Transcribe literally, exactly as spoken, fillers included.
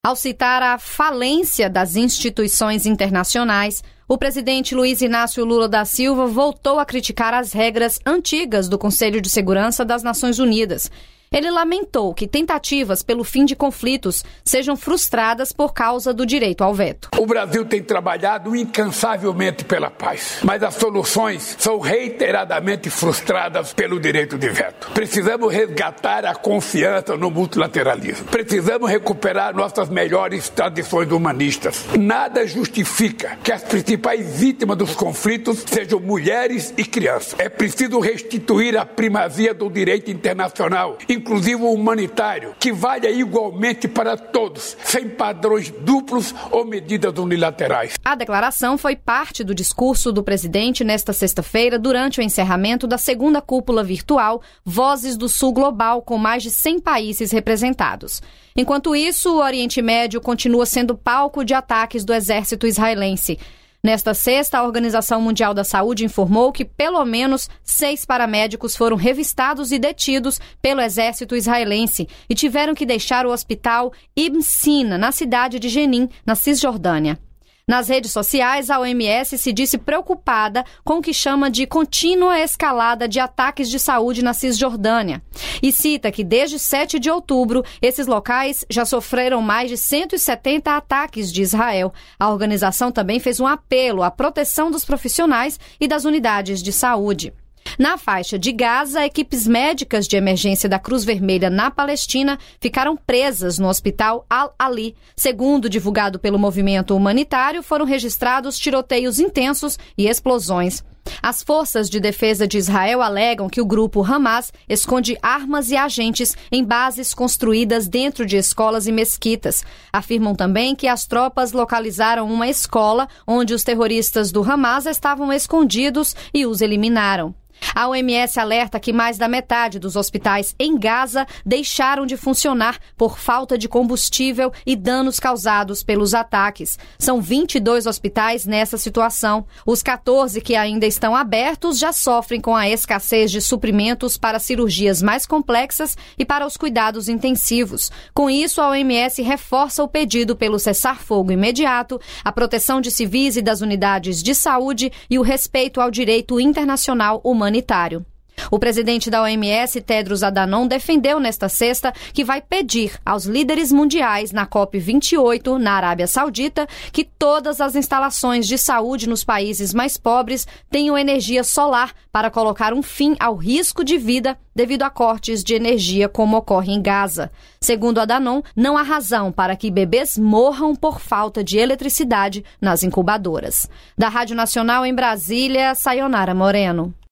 Ao citar a falência das instituições internacionais, o presidente Luiz Inácio Lula da Silva voltou a criticar as regras antigas do Conselho de Segurança das Nações Unidas. Ele lamentou que tentativas pelo fim de conflitos sejam frustradas por causa do direito ao veto. O Brasil tem trabalhado incansavelmente pela paz, mas as soluções são reiteradamente frustradas pelo direito de veto. Precisamos resgatar a confiança no multilateralismo. Precisamos recuperar nossas melhores tradições humanistas. Nada justifica que as principais vítimas dos conflitos sejam mulheres e crianças. É preciso restituir a primazia do direito internacional, inclusive o humanitário, que valha igualmente para todos, sem padrões duplos ou medidas unilaterais. A declaração foi parte do discurso do presidente nesta sexta-feira, durante o encerramento da segunda cúpula virtual Vozes do Sul Global, com mais de cem países representados. Enquanto isso, o Oriente Médio continua sendo palco de ataques do exército israelense. Nesta sexta, a Organização Mundial da Saúde informou que pelo menos seis paramédicos foram revistados e detidos pelo exército israelense e tiveram que deixar o hospital Ibn Sina, na cidade de Jenin, na Cisjordânia. Nas redes sociais, a O M S se disse preocupada com o que chama de contínua escalada de ataques de saúde na Cisjordânia e cita que desde sete de outubro, esses locais já sofreram mais de cento e setenta ataques de Israel. A organização também fez um apelo à proteção dos profissionais e das unidades de saúde. Na faixa de Gaza, equipes médicas de emergência da Cruz Vermelha na Palestina ficaram presas no hospital Al-Ali. Segundo divulgado pelo movimento humanitário, foram registrados tiroteios intensos e explosões. As forças de defesa de Israel alegam que o grupo Hamas esconde armas e agentes em bases construídas dentro de escolas e mesquitas. Afirmam também que as tropas localizaram uma escola onde os terroristas do Hamas estavam escondidos e os eliminaram. A O M S alerta que mais da metade dos hospitais em Gaza deixaram de funcionar por falta de combustível e danos causados pelos ataques. São vinte e dois hospitais nessa situação. Os quatorze que ainda estão abertos já sofrem com a escassez de suprimentos para cirurgias mais complexas e para os cuidados intensivos. Com isso, a O M S reforça o pedido pelo cessar-fogo imediato, a proteção de civis e das unidades de saúde e o respeito ao direito internacional humanitário. humanitário. O presidente da O M S, Tedros Adhanom, defendeu nesta sexta que vai pedir aos líderes mundiais na COP vinte e oito, na Arábia Saudita, que todas as instalações de saúde nos países mais pobres tenham energia solar para colocar um fim ao risco de vida devido a cortes de energia como ocorre em Gaza. Segundo Adhanom, não há razão para que bebês morram por falta de eletricidade nas incubadoras. Da Rádio Nacional em Brasília, Sayonara Moreno.